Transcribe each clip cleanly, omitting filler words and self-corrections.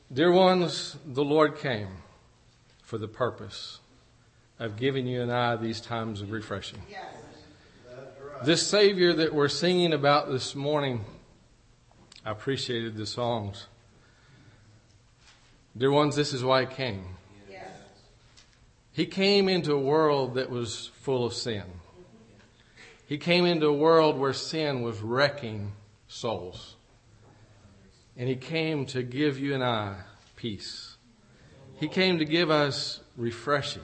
Dear ones, the Lord came for the purpose of giving you and I these times of refreshing. Yes. This Savior that we're singing about this morning, I appreciated the songs. Dear ones, this is why He came. Yes. He came into a world that was full of sin. He came into a world where sin was wrecking souls. And He came to give you and I peace. He came to give us refreshing.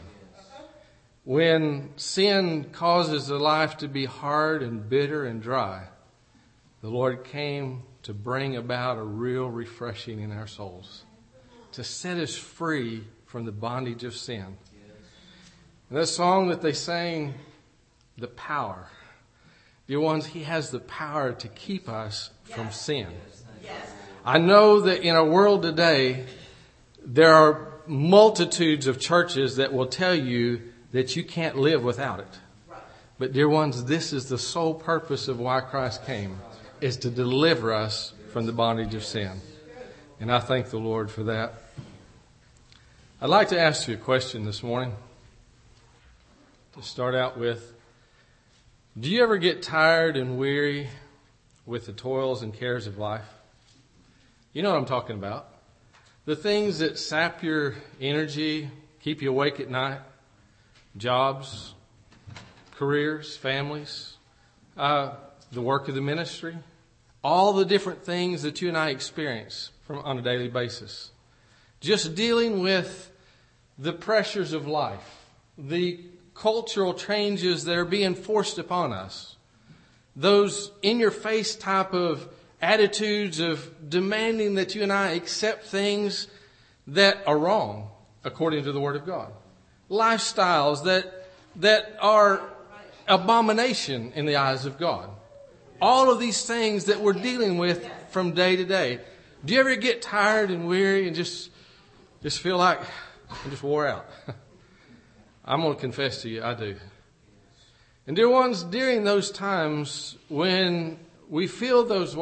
When sin causes the life to be hard and bitter and dry, the Lord came to bring about a real refreshing in our souls, to set us free from the bondage of sin. And that song that they sang, the power. Dear ones, He has the power to keep us from sin. Yes. I know that in our world today, there are multitudes of churches that will tell you that you can't live without it. But dear ones, this is the sole purpose of why Christ came, is to deliver us from the bondage of sin. And I thank the Lord for that. I'd like to ask you a question this morning. To start out with, do you ever get tired and weary with the toils and cares of life? You know what I'm talking about. The things that sap your energy, keep you awake at night. Jobs, careers, families, the work of the ministry. All the different things that you and I experience on a daily basis. Just dealing with the pressures of life. The cultural changes that are being forced upon us. Those in-your-face type of attitudes of demanding that you and I accept things that are wrong according to the Word of God. Lifestyles that are abomination in the eyes of God. All of these things that we're dealing with from day to day. Do you ever get tired and weary and just feel like I'm just wore out? I'm going to confess to you, I do. And dear ones, during those times when we feel those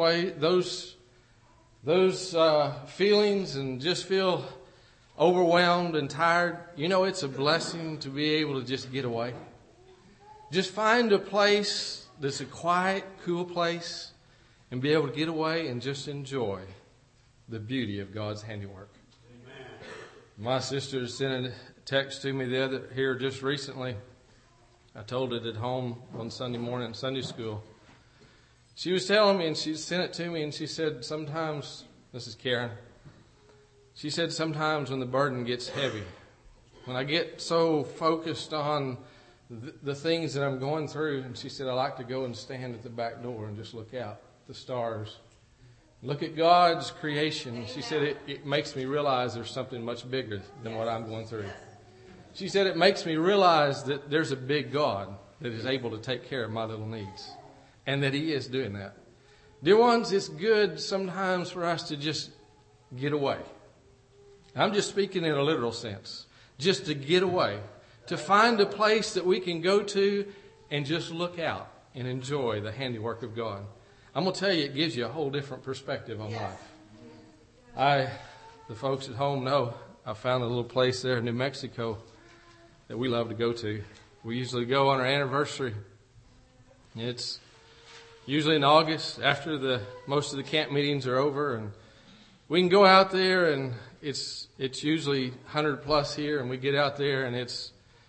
feelings and just feel overwhelmed and tired, you know, it's a blessing to be able to just get away. Just find a place that's a quiet, cool place and be able to get away and just enjoy the beauty of God's handiwork. Amen. My sister sent a text to me here just recently. I told it at home one Sunday morning in Sunday school. She was telling me, and she sent it to me, and she said sometimes, this is Karen, she said sometimes when the burden gets heavy, when I get so focused on the things that I'm going through, and she said I like to go and stand at the back door and just look out at the stars. Look at God's creation. She said it makes me realize there's something much bigger than what I'm going through. She said it makes me realize that there's a big God that is able to take care of my little needs. And that He is doing that. Dear ones, it's good sometimes for us to just get away. I'm just speaking in a literal sense. Just to get away. To find a place that we can go to and just look out and enjoy the handiwork of God. I'm going to tell you, it gives you a whole different perspective on life. The folks at home know I found a little place there in New Mexico that we love to go to. We usually go on our anniversary. It's usually in August, after most of the camp meetings are over, and we can go out there, and it's usually 100 plus here, and we get out there, and it's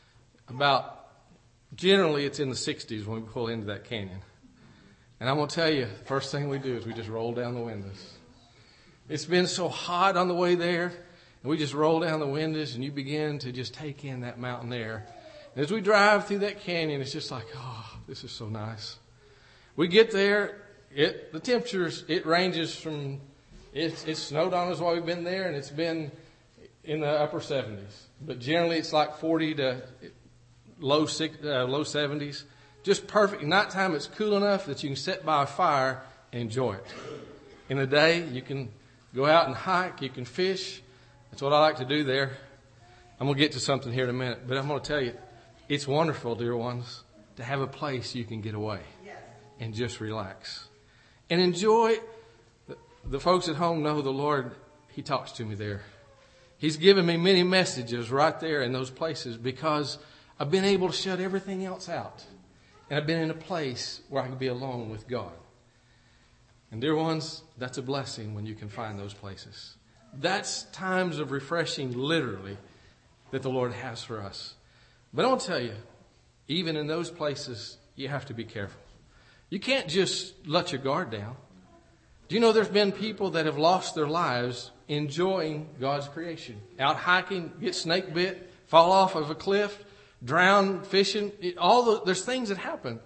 generally it's in the 60s when we pull into that canyon. And I'm going to tell you, the first thing we do is we just roll down the windows. It's been so hot on the way there, and we just roll down the windows, and you begin to just take in that mountain air. And as we drive through that canyon, it's just like, oh, this is so nice. We get there, the temperatures, it ranges from, it's snowed on us while we've been there, and it's been in the upper 70s. But generally it's like 40 to low 70s. Just perfect. Nighttime it's cool enough that you can sit by a fire and enjoy it. In the day, you can go out and hike, you can fish. That's what I like to do there. I'm going to get to something here in a minute, but I'm going to tell you, it's wonderful, dear ones, to have a place you can get away. And just relax. And enjoy. The folks at home know the Lord, He talks to me there. He's given me many messages right there in those places because I've been able to shut everything else out. And I've been in a place where I can be alone with God. And dear ones, that's a blessing when you can find those places. That's times of refreshing, literally, that the Lord has for us. But I want to tell you, even in those places, you have to be careful. You can't just let your guard down. Do you know there's been people that have lost their lives enjoying God's creation? Out hiking, get snake bit, fall off of a cliff, drown fishing. There's things that happen.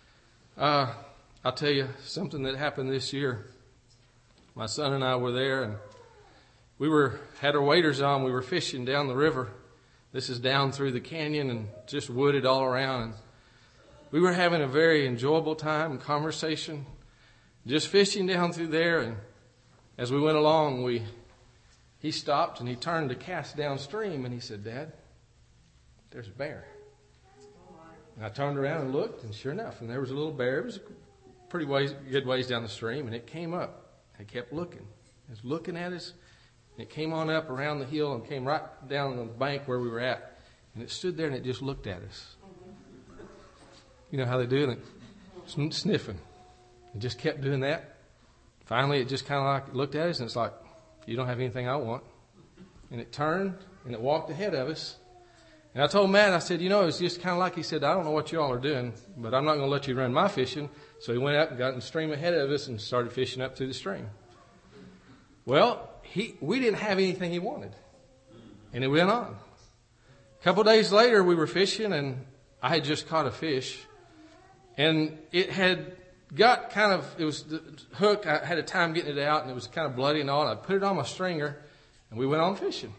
I'll tell you something that happened this year. My son and I were there, and we had our waders on. We were fishing down the river. This is down through the canyon and just wooded all around. And we were having a very enjoyable time and conversation, just fishing down through there. And as we went along, he stopped and he turned to cast downstream, and he said, "Dad, there's a bear." And I turned around and looked, and sure enough, and there was a little bear. It was pretty good ways down the stream, and it came up. It kept looking. It was looking at us, and it came on up around the hill and came right down the bank where we were at. And it stood there, and it just looked at us. You know how they do it? Sniffing. It just kept doing that. Finally, it just kind of like looked at us, and it's like, "You don't have anything I want." And it turned, and it walked ahead of us. And I told Matt, I said, it's just kind of like he said, "I don't know what you all are doing, but I'm not going to let you run my fishing." So he went out and got in the stream ahead of us and started fishing up through the stream. Well, we didn't have anything he wanted. And it went on. A couple of days later, we were fishing, and I had just caught a fish. And it had got it was the hook. I had a time getting it out, and it was kind of bloody and all. And I put it on my stringer, and we went on fishing.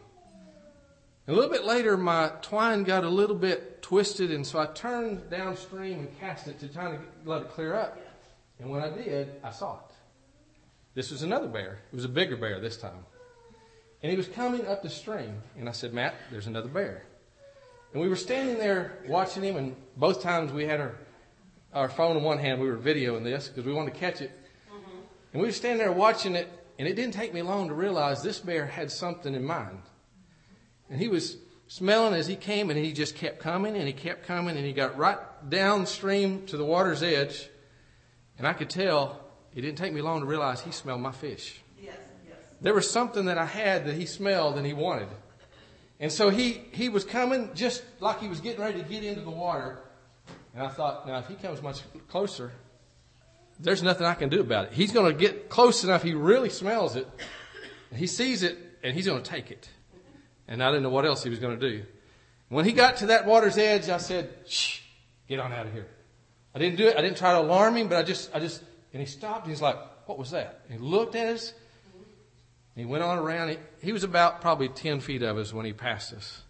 A little bit later, my twine got a little bit twisted, and so I turned downstream and cast it to try to let it clear up. And when I did, I saw it. This was another bear. It was a bigger bear this time. And he was coming up the stream. And I said, "Matt, there's another bear." And we were standing there watching him, and both times we had our phone in one hand. We were videoing this because we wanted to catch it. Mm-hmm. And we were standing there watching it, and it didn't take me long to realize this bear had something in mind. And he was smelling as he came, and he just kept coming, and he kept coming, and he got right downstream to the water's edge. And I could tell, it didn't take me long to realize he smelled my fish. Yes. There was something that I had that he smelled and he wanted. And so he was coming just like he was getting ready to get into the water. And I thought, now if he comes much closer, there's nothing I can do about it. He's going to get close enough. He really smells it. He sees it, and he's going to take it. And I didn't know what else he was going to do. When he got to that water's edge, I said, "Shh, get on out of here." I didn't do it. I didn't try to alarm him, but I just, and he stopped. And he's like, "What was that?" And he looked at us. And he went on around. He was about probably 10 feet of us when he passed us.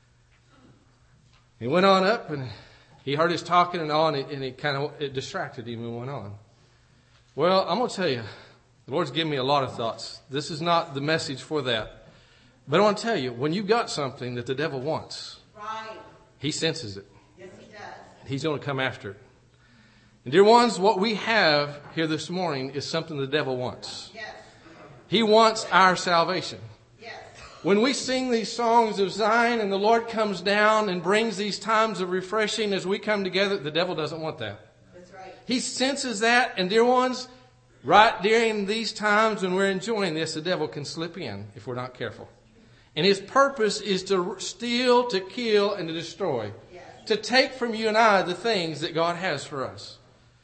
He went on up, and he heard us talking and all, and it distracted him and went on. Well, I'm going to tell you, the Lord's given me a lot of thoughts. This is not the message for that. But I want to tell you, when you've got something that the devil wants, right, he senses it. Yes, he does. He's going to come after it. And dear ones, what we have here this morning is something the devil wants. Yes. He wants our salvation. Yes. When we sing these songs of Zion and the Lord comes down and brings these times of refreshing as we come together, the devil doesn't want that. That's right. He senses that, and dear ones, right during these times when we're enjoying this, the devil can slip in if we're not careful. And his purpose is to steal, to kill, and to destroy. Yes. To take from you and I the things that God has for us.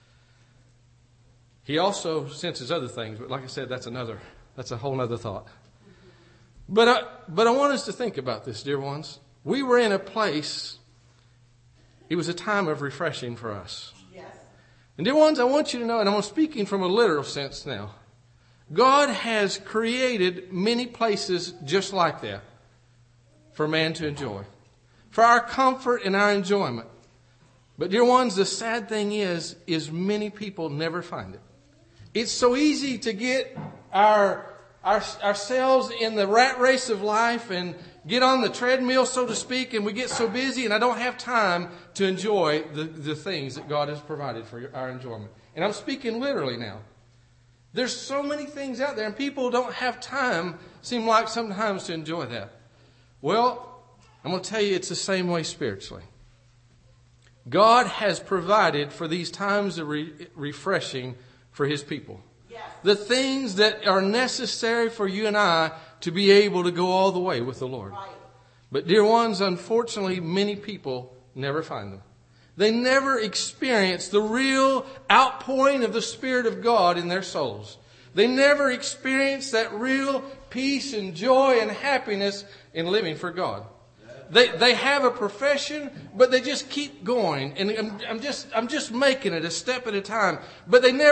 He also senses other things, but like I said, that's a whole other thought. But I want us to think about this, dear ones. We were in a place, it was a time of refreshing for us. Yes. And dear ones, I want you to know, and I'm speaking from a literal sense now, God has created many places just like that for man to enjoy, for our comfort and our enjoyment. But dear ones, the sad thing is many people never find it. It's so easy to get ourselves in the rat race of life and get on the treadmill, so to speak, and we get so busy, and I don't have time to enjoy the things that God has provided for our enjoyment. And I'm speaking literally now. There's so many things out there, and people don't have time seem like sometimes to enjoy that. Well, I'm going to tell you it's the same way spiritually. God has provided for these times of refreshing for His people. Yes. The things that are necessary for you and I to be able to go all the way with the Lord. Right. But dear ones, unfortunately, many people never find them. They never experience the real outpouring of the Spirit of God in their souls. They never experience that real peace and joy and happiness in living for God. They have a profession, but they just keep going. And I'm just making it a step at a time. But they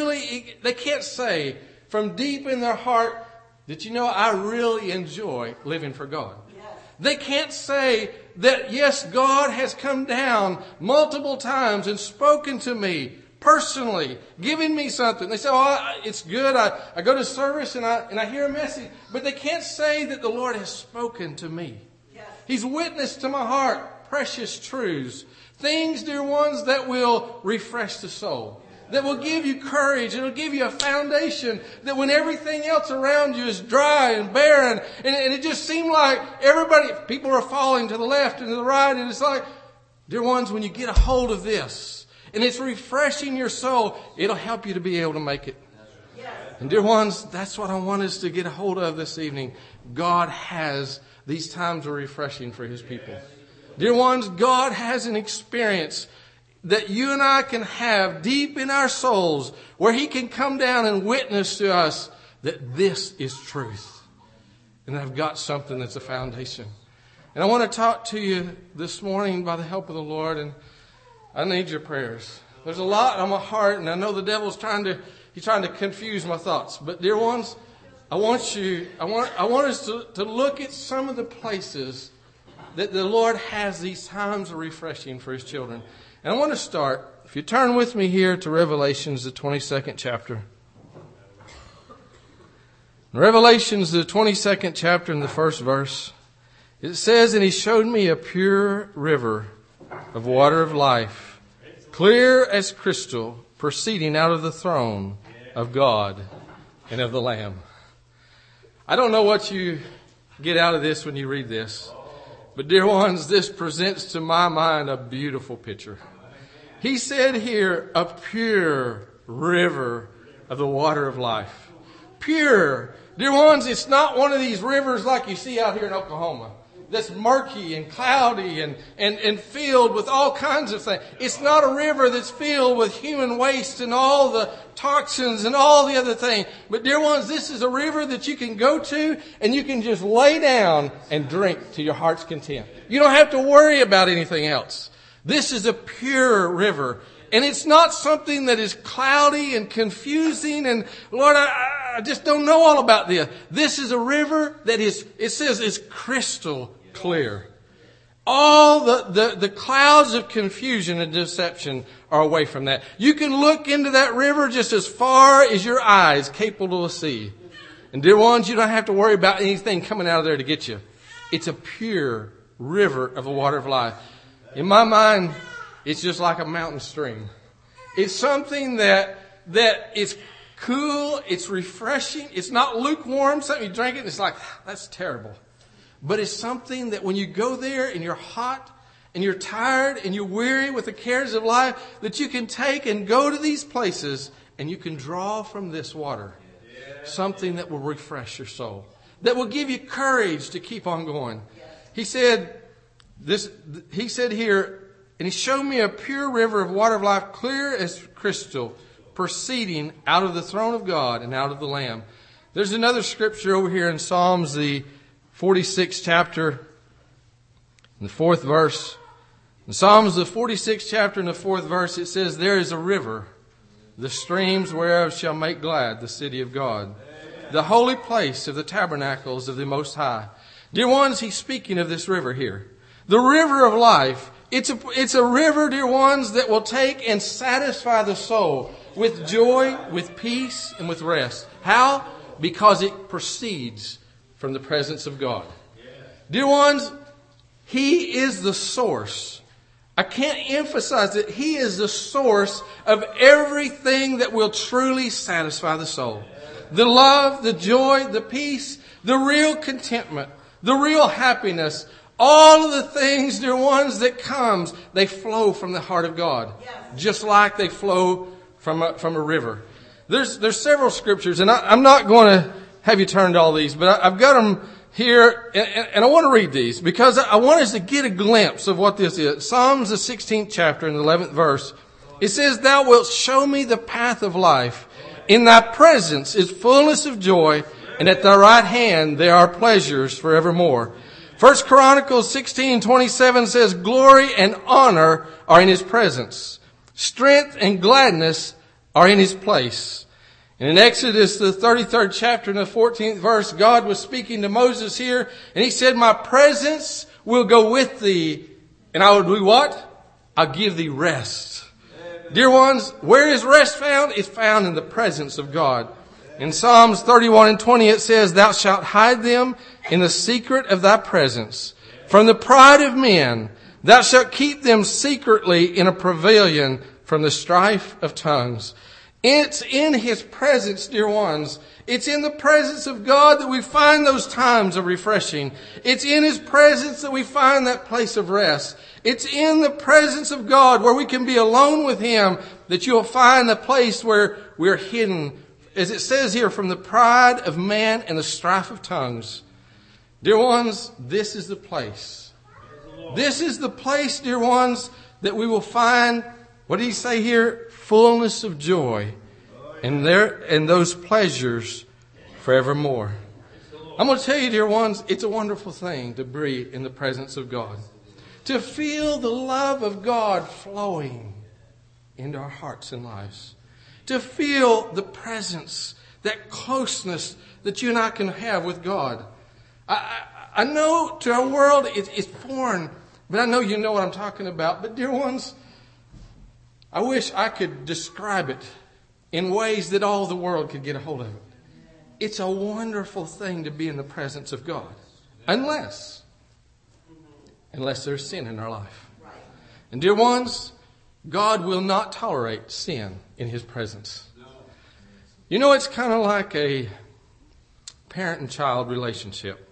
can't say from deep in their heart that, I really enjoy living for God. They can't say that, yes, God has come down multiple times and spoken to me personally, giving me something. They say, it's good. I go to service and I hear a message. But they can't say that the Lord has spoken to me. He's witnessed to my heart precious truths. Things, dear ones, that will refresh the soul. That will give you courage. It'll give you a foundation that when everything else around you is dry and barren, and it just seemed like people are falling to the left and to the right, and it's like, dear ones, when you get a hold of this, and it's refreshing your soul, it'll help you to be able to make it. And dear ones, that's what I want us to get a hold of this evening. God has these times of refreshing for His people. Dear ones, God has an experience that you and I can have deep in our souls where He can come down and witness to us that this is truth. And I've got something that's a foundation. And I want to talk to you this morning by the help of the Lord, and I need your prayers. There's a lot on my heart, and I know the devil's trying to confuse my thoughts. But dear ones, I want us to look at some of the places that the Lord has these times of refreshing for His children. And I want to start, if you turn with me here to Revelations, the 22nd chapter. In Revelations, the 22nd chapter, in the first verse, it says, "And He showed me a pure river of water of life, clear as crystal, proceeding out of the throne of God and of the Lamb." I don't know what you get out of this when you read this, but dear ones, this presents to my mind a beautiful picture. He said here, a pure river of the water of life. Pure. Dear ones, it's not one of these rivers like you see out here in Oklahoma that's murky and cloudy and filled with all kinds of things. It's not a river that's filled with human waste and all the toxins and all the other things. But dear ones, this is a river that you can go to and you can just lay down and drink to your heart's content. You don't have to worry about anything else. This is a pure river. And it's not something that is cloudy and confusing and, Lord, I just don't know all about this. This is a river that is crystal clear. All the clouds of confusion and deception are away from that. You can look into that river just as far as your eye is capable to see. And dear ones, you don't have to worry about anything coming out of there to get you. It's a pure river of the water of life. In my mind, it's just like a mountain stream. It's something that is cool, it's refreshing, it's not lukewarm, something you drink it and it's like, that's terrible. But it's something that when you go there and you're hot and you're tired and you're weary with the cares of life, that you can take and go to these places and you can draw from this water something that will refresh your soul, that will give you courage to keep on going. He said here, and He showed me a pure river of water of life, clear as crystal, proceeding out of the throne of God and out of the Lamb. There's another scripture over here in Psalms, the 46th chapter, in the 4th verse. In Psalms, the 46th chapter, in the 4th verse, it says, "There is a river, the streams whereof shall make glad the city of God, the holy place of the tabernacles of the Most High." Dear ones, He's speaking of this river here. The river of life. It's a river, dear ones, that will take and satisfy the soul with joy, with peace, and with rest. How? Because it proceeds from the presence of God. Dear ones, He is the source. I can't emphasize that He is the source of everything that will truly satisfy the soul. The love, the joy, the peace, the real contentment, the real happiness, all of the things, dear ones, that comes, they flow from the heart of God. Yes. Just like they flow from a river. There's several scriptures, and I'm not going to have you turn to all these, but I've got them here, and I want to read these because I want us to get a glimpse of what this is. Psalms, the 16th chapter, and the 11th verse. It says, "Thou wilt show me the path of life. In thy presence is fullness of joy, and at thy right hand there are pleasures forevermore." 1 Chronicles 16:27 says, "Glory and honor are in his presence. Strength and gladness are in his place." And in Exodus, the 33rd chapter and the 14th verse, God was speaking to Moses here, and he said, "My presence will go with thee, and I will do what? I'll give thee rest." Amen. Dear ones, where is rest found? It's found in the presence of God. In Psalms 31:20 it says, "Thou shalt hide them in the secret of thy presence. From the pride of men, thou shalt keep them secretly in a pavilion from the strife of tongues." It's in his presence, dear ones. It's in the presence of God that we find those times of refreshing. It's in his presence that we find that place of rest. It's in the presence of God where we can be alone with him that you'll find the place where we're hidden, as it says here, from the pride of man and the strife of tongues. Dear ones, this is the place. This is the place, dear ones, that we will find, what did he say here? Fullness of joy, and those pleasures forevermore. I'm going to tell you, dear ones, it's a wonderful thing to be in the presence of God. To feel the love of God flowing into our hearts and lives. To feel the presence, that closeness that you and I can have with God. I know to our world it's foreign, but I know you know what I'm talking about. But dear ones, I wish I could describe it in ways that all the world could get a hold of it. It's a wonderful thing to be in the presence of God. Unless there's sin in our life. And dear ones, God will not tolerate sin in his presence. You know, it's kind of like a parent and child relationship.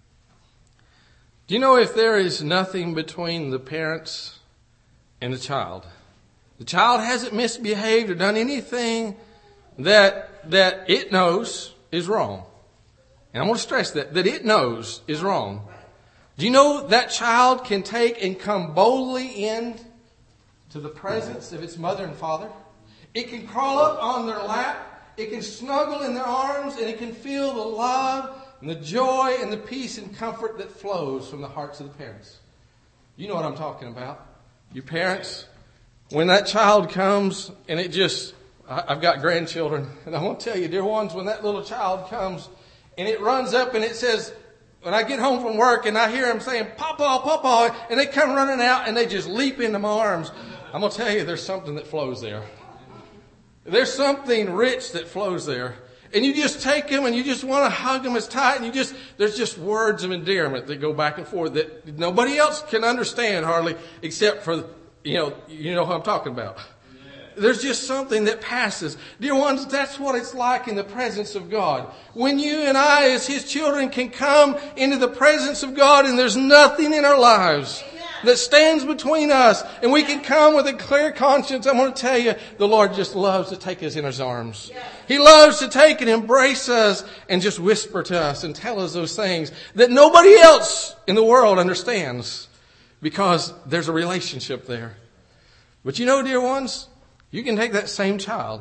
Do you know if there is nothing between the parents and the child hasn't misbehaved or done anything that it knows is wrong. And I'm going to stress that it knows is wrong. Do you know that child can take and come boldly in to the presence of its mother and father? It can crawl up on their lap. It can snuggle in their arms, and it can feel the love and the joy and the peace and comfort that flows from the hearts of the parents. You know what I'm talking about. You parents, when that child comes and I've got grandchildren, and I want to tell you, dear ones, when that little child comes and it runs up and it says, when I get home from work and I hear them saying, "Papa, Papa," and they come running out and they just leap into my arms, I'm going to tell you there's something that flows there. There's something rich that flows there. And you just take them and you just want to hug them as tight, and there's just words of endearment that go back and forth that nobody else can understand hardly except for, you know who I'm talking about. There's just something that passes. Dear ones, that's what it's like in the presence of God. When you and I, as his children, can come into the presence of God and there's nothing in our lives that stands between us, and we can come with a clear conscience. I'm going to tell you, the Lord just loves to take us in his arms. He loves to take and embrace us and just whisper to us and tell us those things that nobody else in the world understands, because there's a relationship there. But you know, dear ones, you can take that same child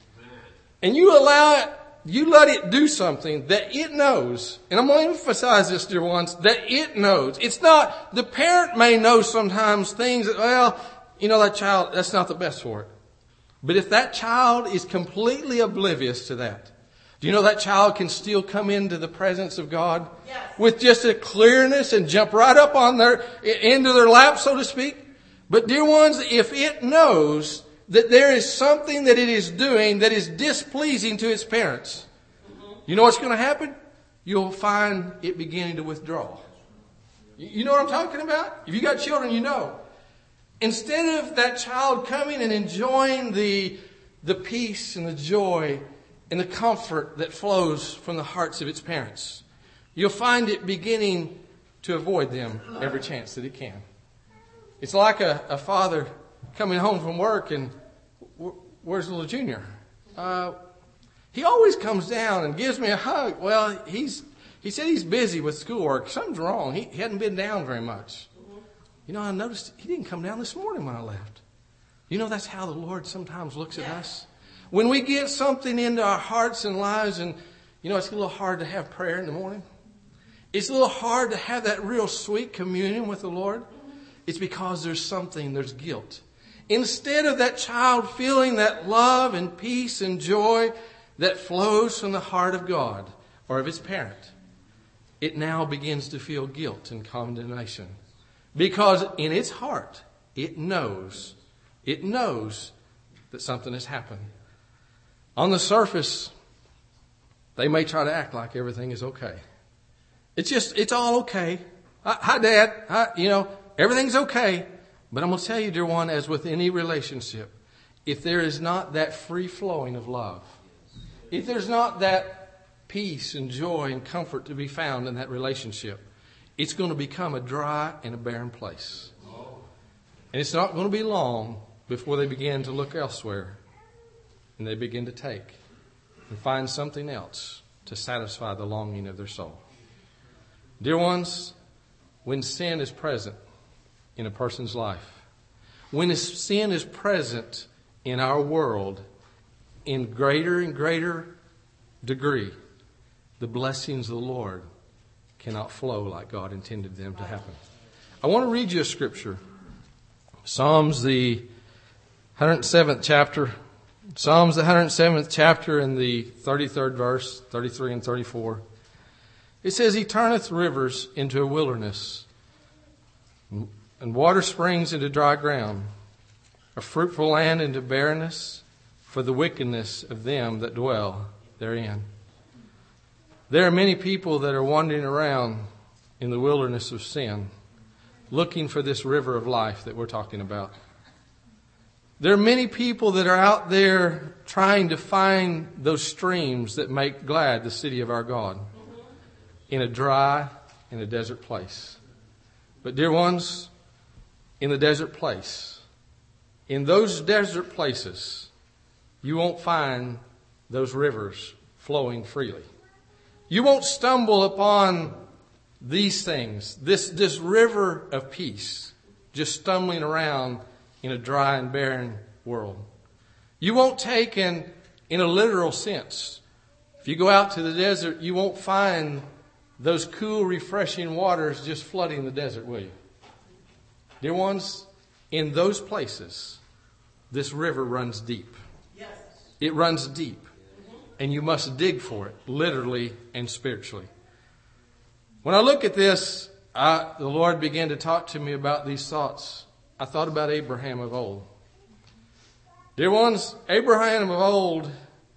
and you let it do something that it knows. And I'm going to emphasize this, dear ones, that it knows. It's not, the parent may know sometimes things that, that child, that's not the best for it. But if that child is completely oblivious to that, do you know that child can still come into the presence of God with just a clearness and jump right up into their lap, so to speak? But dear ones, if it knows that there is something that it is doing that is displeasing to its parents, you know what's going to happen? You'll find it beginning to withdraw. You know what I'm talking about? If you got children, you know. Instead of that child coming and enjoying the peace and the joy and the comfort that flows from the hearts of its parents, you'll find it beginning to avoid them every chance that it can. It's like a father coming home from work and, where's little Junior? He always comes down and gives me a hug. Well, he said he's busy with schoolwork. Something's wrong. He hadn't been down very much. I noticed he didn't come down this morning when I left. That's how the Lord sometimes looks at us. When we get something into our hearts and lives, and it's a little hard to have prayer in the morning. It's a little hard to have that real sweet communion with the Lord. It's because there's guilt. Instead of that child feeling that love and peace and joy that flows from the heart of God or of his parent, it now begins to feel guilt and condemnation. Because in its heart, it knows that something has happened. On the surface, they may try to act like everything is okay. It's all okay. Hi, Dad. Everything's okay. But I'm going to tell you, dear one, as with any relationship, if there is not that free flowing of love, if there's not that peace and joy and comfort to be found in that relationship, it's going to become a dry and a barren place. And it's not going to be long before they begin to look elsewhere and they begin to take and find something else to satisfy the longing of their soul. Dear ones, when sin is present in a person's life, when sin is present in our world in greater and greater degree, the blessings of the Lord cannot flow like God intended them to happen. I want to read you a scripture. Psalms, the 107th chapter. Psalms, the 107th chapter and the 33rd verse, 33 and 34. It says, He turneth rivers into a wilderness, and water springs into dry ground, a fruitful land into barrenness, for the wickedness of them that dwell therein. There are many people that are wandering around in the wilderness of sin, looking for this river of life that we're talking about. There are many people that are out there trying to find those streams that make glad the city of our God in a dry, in a desert place. But dear ones, in the desert place, in those desert places, you won't find those rivers flowing freely. You won't stumble upon these things, this river of peace, just stumbling around in a dry and barren world. You won't take in a literal sense. If you go out to the desert, you won't find those cool, refreshing waters just flooding the desert, will you? Dear ones, in those places, this river runs deep. Yes. It runs deep. And you must dig for it, literally and spiritually. When I look at this, the Lord began to talk to me about these thoughts. I thought about Abraham of old. Dear ones, Abraham of old,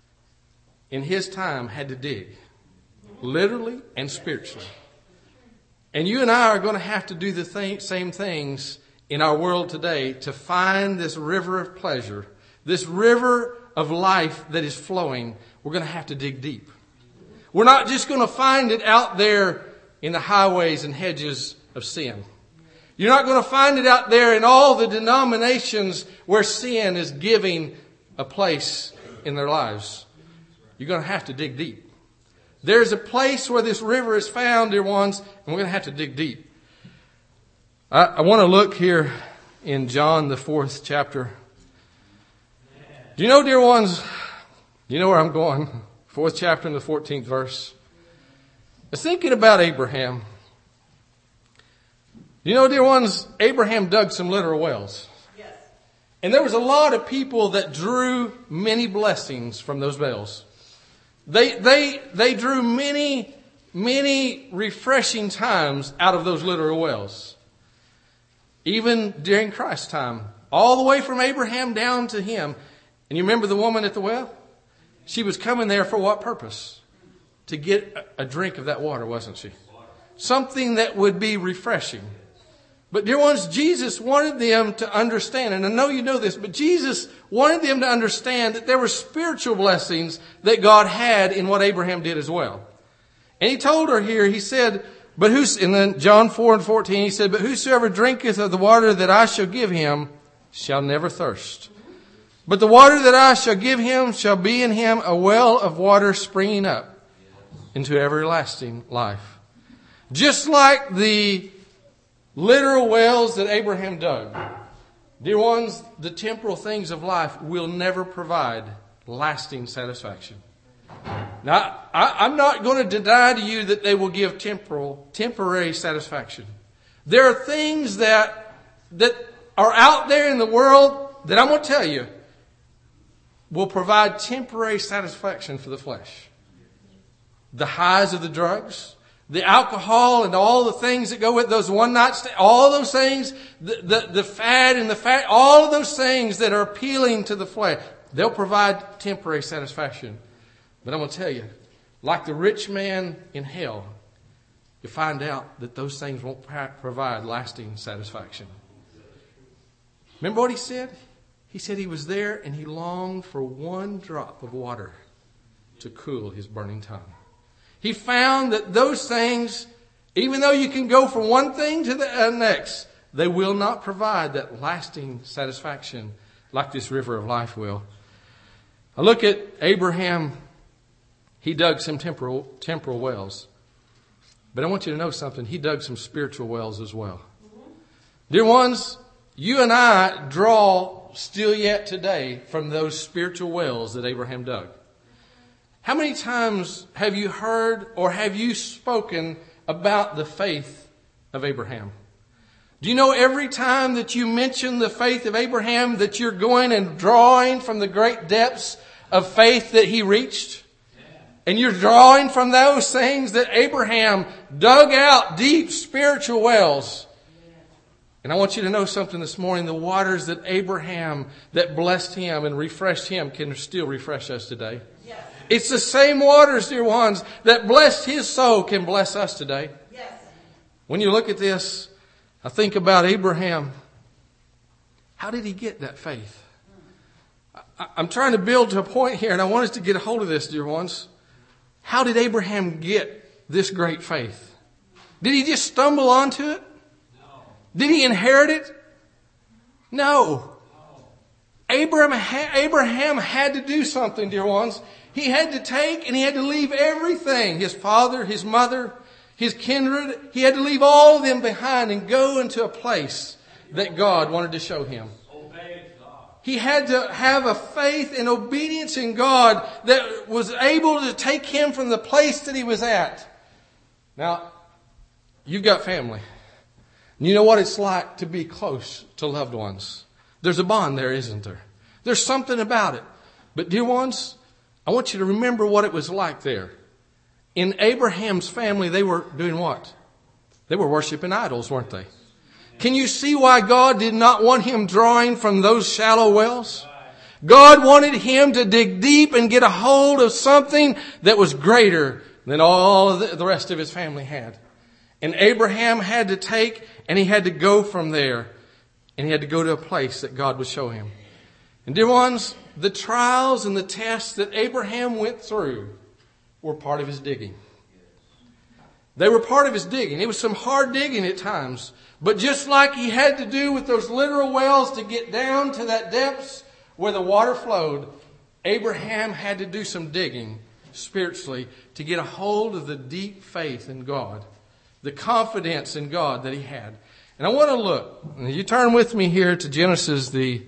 in his time, had to dig, literally and spiritually. And you and I are going to have to do the same things in our world today to find this river of pleasure, this river of life that is flowing. We're going to have to dig deep. We're not just going to find it out there in the highways and hedges of sin. You're not going to find it out there in all the denominations where sin is giving a place in their lives. You're going to have to dig deep. There's a place where this river is found, dear ones, and we're going to have to dig deep. I want to look here in John, the 4th chapter. Do you know, dear ones, you know where I'm going? 4th chapter and the 14th verse. I was thinking about Abraham. You know, dear ones, Abraham dug some literal wells. Yes. And there was a lot of people that drew many blessings from those wells. They drew many refreshing times out of those literal wells. Even during Christ's time. All the way from Abraham down to him. And you remember the woman at the well? She was coming there for what purpose? To get a drink of that water, wasn't she? Something that would be refreshing. But dear ones, Jesus wanted them to understand, and I know you know this, but Jesus wanted them to understand that there were spiritual blessings that God had in what Abraham did as well. And he told her here, he said, and then John 4:14, he said, but whosoever drinketh of the water that I shall give him shall never thirst. But the water that I shall give him shall be in him a well of water springing up into everlasting life. Just like the literal wells that Abraham dug. Dear ones, the temporal things of life will never provide lasting satisfaction. Now, I'm not going to deny to you that they will give temporary satisfaction. There are things that are out there in the world that I'm going to tell you will provide temporary satisfaction for the flesh. The highs of the drugs, the alcohol and all the things that go with those one night stands, all those things, the fad and the fat, all of those things that are appealing to the flesh, they'll provide temporary satisfaction. But I'm going to tell you, like the rich man in hell, you find out that those things won't provide lasting satisfaction. Remember what he said? He said he was there and he longed for one drop of water to cool his burning tongue. He found that those things, even though you can go from one thing to the next, they will not provide that lasting satisfaction like this river of life will. I look at Abraham. He dug some temporal wells. But I want you to know something. He dug some spiritual wells as well. Dear ones, you and I draw still yet today from those spiritual wells that Abraham dug. How many times have you heard or have you spoken about the faith of Abraham? Do you know every time that you mention the faith of Abraham that you're going and drawing from the great depths of faith that he reached? And you're drawing from those things that Abraham dug out deep spiritual wells. And I want you to know something this morning. The waters that Abraham, that blessed him and refreshed him, can still refresh us today. Yes. It's the same waters, dear ones, that blessed his soul can bless us today. Yes. When you look at this, I think about Abraham. How did he get that faith? I'm trying to build to a point here, and I want us to get a hold of this, dear ones. How did Abraham get this great faith? Did he just stumble onto it? No. Did he inherit it? No. Abraham had to do something, dear ones. He had to take and he had to leave everything. His father, his mother, his kindred. He had to leave all of them behind and go into a place that God wanted to show him. He had to have a faith and obedience in God that was able to take him from the place that he was at. Now, you've got family. You know what it's like to be close to loved ones. There's a bond there, isn't there? There's something about it. But dear ones, I want you to remember what it was like there. In Abraham's family, they were doing what? They were worshiping idols, weren't they? Can you see why God did not want him drawing from those shallow wells? God wanted him to dig deep and get a hold of something that was greater than all of the rest of his family had. And Abraham had to take and he had to go from there. And he had to go to a place that God would show him. And dear ones, the trials and the tests that Abraham went through were part of his digging. They were part of his digging. It was some hard digging at times. But just like he had to do with those literal wells to get down to that depths where the water flowed, Abraham had to do some digging spiritually to get a hold of the deep faith in God, the confidence in God that he had. And I want to look, you turn with me here to Genesis, the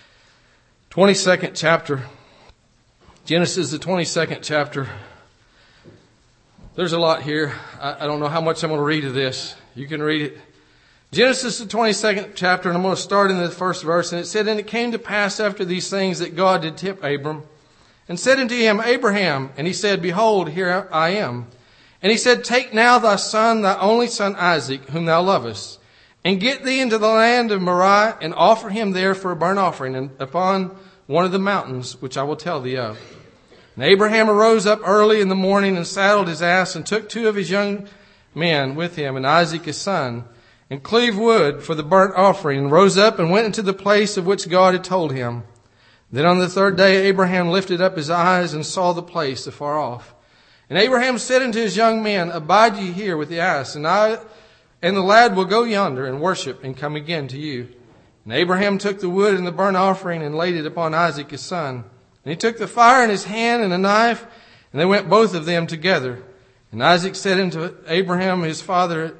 22nd chapter. Genesis, the 22nd chapter. There's a lot here. I don't know how much I'm going to read of this. You can read it. Genesis, the 22nd chapter, and I'm going to start in the first verse. And it said, And it came to pass after these things that God did tempt Abram, and said unto him, Abraham. And he said, Behold, here I am. And he said, Take now thy son, thy only son Isaac, whom thou lovest, and get thee into the land of Moriah, and offer him there for a burnt offering upon one of the mountains, which I will tell thee of. And Abraham arose up early in the morning, and saddled his ass, and took 2 of his young men with him, and Isaac his son, and cleaved wood for the burnt offering, and rose up and went into the place of which God had told him. Then on the 3rd day Abraham lifted up his eyes and saw the place afar off. And Abraham said unto his young men, Abide ye here with the ass, and the lad will go yonder and worship and come again to you. And Abraham took the wood and the burnt offering and laid it upon Isaac his son. And he took the fire in his hand and a knife, and they went both of them together. And Isaac said unto Abraham his father,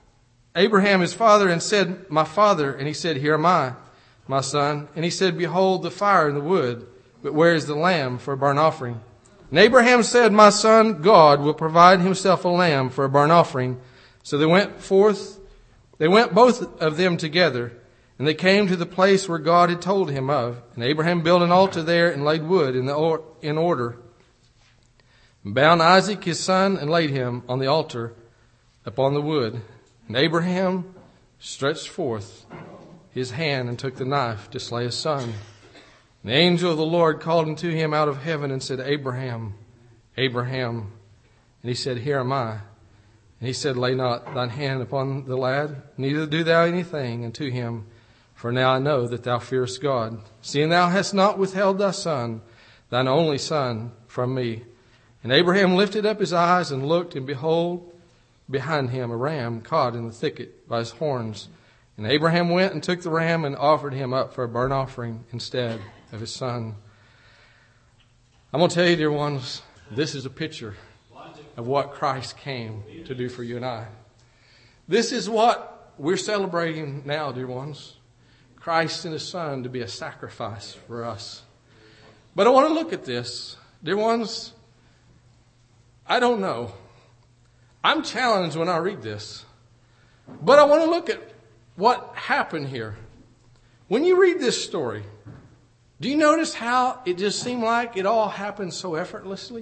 and said, My father. And he said, Here am I, my son. And he said, Behold the fire and the wood, but where is the lamb for a burnt offering? And Abraham said, My son, God will provide himself a lamb for a burnt offering. So they went both of them together, and they came to the place where God had told him of. And Abraham built an altar there and laid wood in order, and bound Isaac his son and laid him on the altar upon the wood. And Abraham stretched forth his hand and took the knife to slay his son. And the angel of the Lord called unto him out of heaven and said, Abraham, Abraham. And he said, Here am I. And he said, Lay not thine hand upon the lad, neither do thou anything unto him. For now I know that thou fearest God, seeing thou hast not withheld thy son, thine only son, from me. And Abraham lifted up his eyes and looked, and behold, behind him a ram caught in the thicket by his horns. And Abraham went and took the ram and offered him up for a burnt offering instead of his son. I'm going to tell you, dear ones, this is a picture of what Christ came to do for you and I. This is what we're celebrating now, dear ones. Christ and his son to be a sacrifice for us. But I want to look at this. Dear ones, I don't know. I'm challenged when I read this. But I want to look at what happened here. When you read this story, do you notice how it just seemed like it all happened so effortlessly?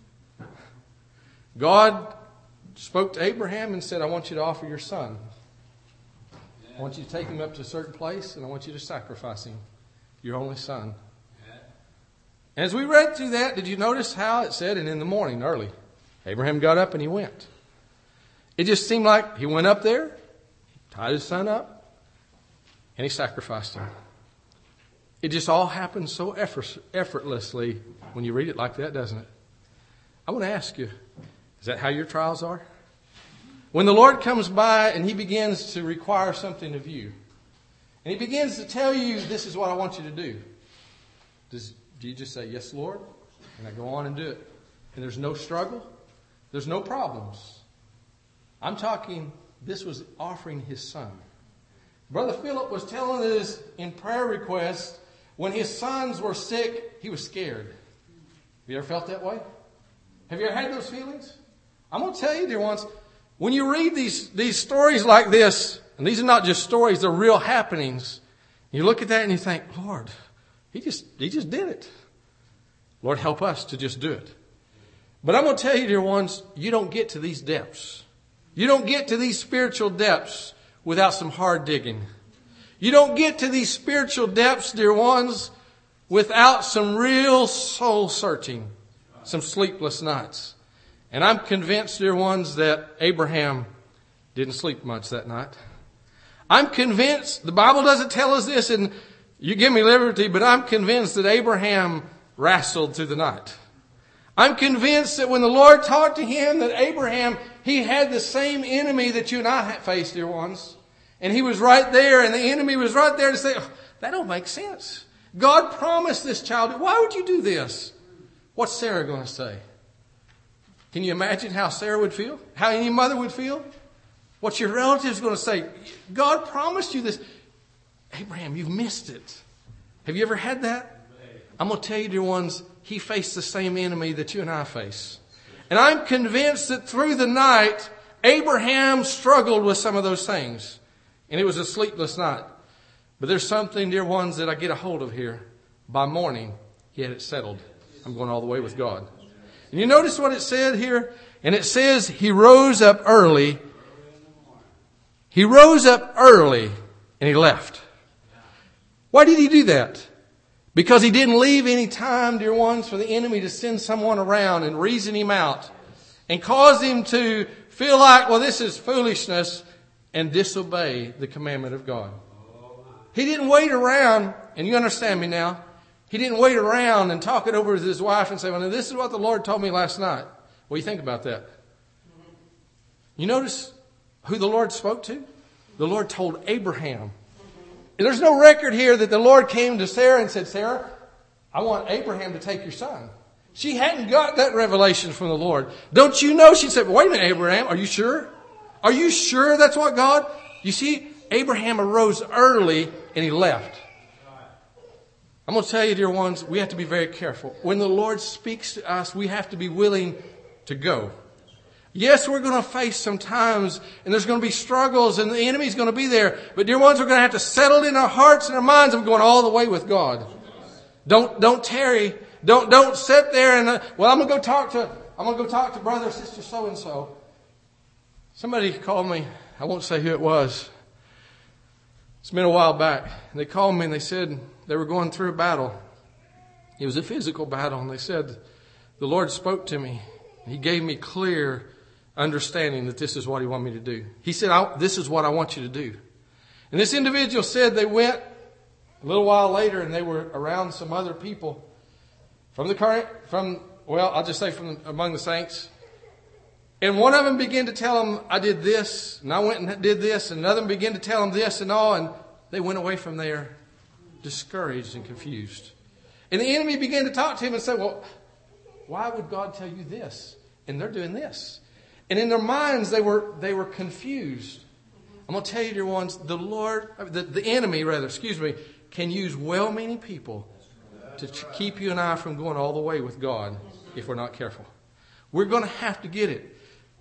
God spoke to Abraham and said, I want you to offer your son. I want you to take him up to a certain place, and I want you to sacrifice him, your only son. And as we read through that, did you notice how it said, and in the morning, early, Abraham got up and he went. It just seemed like he went up there, tied his son up, and he sacrificed him. It just all happened so effortlessly when you read it like that, doesn't it? I want to ask you, is that how your trials are? When the Lord comes by and he begins to require something of you, and he begins to tell you, this is what I want you to do, do you just say, yes, Lord? And I go on and do it. And there's no struggle. There's no problems. I'm talking, this was offering his son. Brother Philip was telling us in prayer requests, when his sons were sick, he was scared. Have you ever felt that way? Have you ever had those feelings? I'm going to tell you, dear ones, when you read these stories like this, and these are not just stories, they're real happenings, you look at that and you think, Lord, he just did it. Lord, help us to just do it. But I'm going to tell you, dear ones, you don't get to these depths. You don't get to these spiritual depths without some hard digging. You don't get to these spiritual depths, dear ones, without some real soul searching, some sleepless nights. And I'm convinced, dear ones, that Abraham didn't sleep much that night. I'm convinced, the Bible doesn't tell us this, and you give me liberty, but I'm convinced that Abraham wrestled through the night. I'm convinced that when the Lord talked to him, that Abraham, he had the same enemy that you and I faced, dear ones. And he was right there, and the enemy was right there to say, oh, that don't make sense. God promised this child. Why would you do this? What's Sarah going to say? Can you imagine how Sarah would feel? How any mother would feel? What's your relatives going to say? God promised you this. Abraham, you've missed it. Have you ever had that? I'm going to tell you, dear ones, he faced the same enemy that you and I face. And I'm convinced that through the night, Abraham struggled with some of those things. And it was a sleepless night. But there's something, dear ones, that I get a hold of here. By morning, he had it settled. I'm going all the way with God. And you notice what it said here? And it says he rose up early. He rose up early and he left. Why did he do that? Because he didn't leave any time, dear ones, for the enemy to send someone around and reason him out and cause him to feel like, well, this is foolishness, and disobey the commandment of God. He didn't wait around, and you understand me now, he didn't wait around and talk it over with his wife and say, well, this is what the Lord told me last night. What do you think about that? You notice who the Lord spoke to? The Lord told Abraham. And there's no record here that the Lord came to Sarah and said, Sarah, I want Abraham to take your son. She hadn't got that revelation from the Lord. Don't you know? She said, wait a minute, Abraham, are you sure? Are you sure that's what God? You see, Abraham arose early and he left. I'm going to tell you, dear ones, we have to be very careful. When the Lord speaks to us, we have to be willing to go. Yes, we're going to face some times, and there's going to be struggles, and the enemy's going to be there. But dear ones, we're going to have to settle in our hearts and our minds of going all the way with God. Don't tarry. Don't sit there and I'm going to go talk to brother or sister so and so. Somebody called me. I won't say who it was. It's been a while back. And they called me and they said they were going through a battle. It was a physical battle, and they said the Lord spoke to me. He gave me clear understanding that this is what He wanted me to do. He said, this is what I want you to do. And this individual said they went a little while later and they were around some other people from among the saints. And one of them began to tell them, I did this, and I went and did this, and another began to tell them this and all, and they went away from there discouraged and confused. And the enemy began to talk to him and say, well, why would God tell you this? And they're doing this. And in their minds, they were confused. I'm going to tell you, dear ones, the enemy, can use well-meaning people to keep you and I from going all the way with God if we're not careful. We're going to have to get it.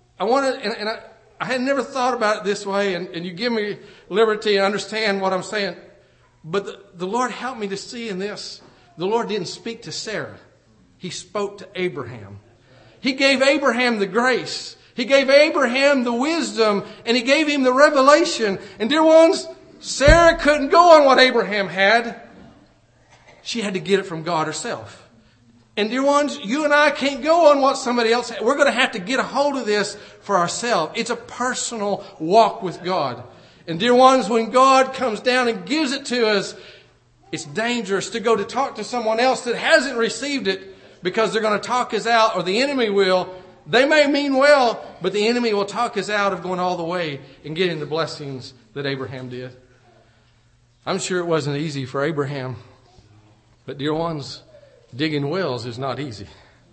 I had never thought about it this way, and you give me liberty and understand what I'm saying. But the Lord helped me to see in this. The Lord didn't speak to Sarah. He spoke to Abraham. He gave Abraham the grace. He gave Abraham the wisdom, and He gave him the revelation. And dear ones, Sarah couldn't go on what Abraham had. She had to get it from God herself. And dear ones, you and I can't go on what somebody else had. We're going to have to get a hold of this for ourselves. It's a personal walk with God. And dear ones, when God comes down and gives it to us, it's dangerous to go to talk to someone else that hasn't received it, because they're going to talk us out, or the enemy will. They may mean well, but the enemy will talk us out of going all the way and getting the blessings that Abraham did. I'm sure it wasn't easy for Abraham. But dear ones, digging wells is not easy.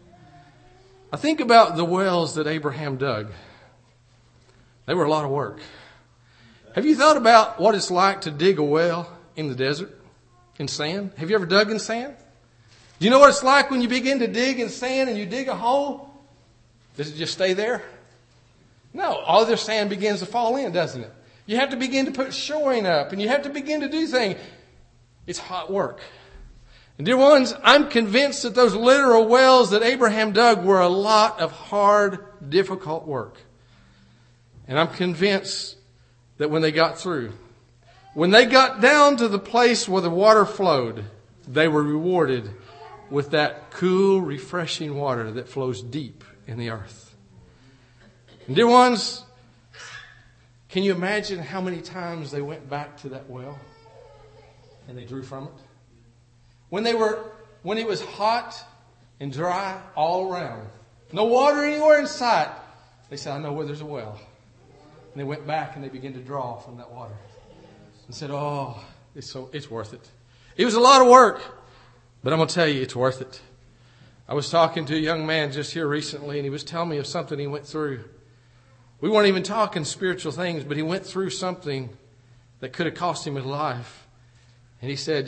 I think about the wells that Abraham dug. They were a lot of work. Have you thought about what it's like to dig a well in the desert, in sand? Have you ever dug in sand? Do you know what it's like when you begin to dig in sand and you dig a hole? Does it just stay there? No, all the sand begins to fall in, doesn't it? You have to begin to put shoring up, and you have to begin to do things. It's hot work. And dear ones, I'm convinced that those literal wells that Abraham dug were a lot of hard, difficult work. And I'm convinced that when they got through, when they got down to the place where the water flowed, they were rewarded with that cool, refreshing water that flows deep in the earth. And dear ones, can you imagine how many times they went back to that well and they drew from it? When it was hot and dry all around, no water anywhere in sight, they said, I know where there's a well. And they went back and they began to draw from that water and said, oh, it's worth it. It was a lot of work, but I'm going to tell you, it's worth it. I was talking to a young man just here recently, and he was telling me of something he went through. We weren't even talking spiritual things, but he went through something that could have cost him his life. And he said,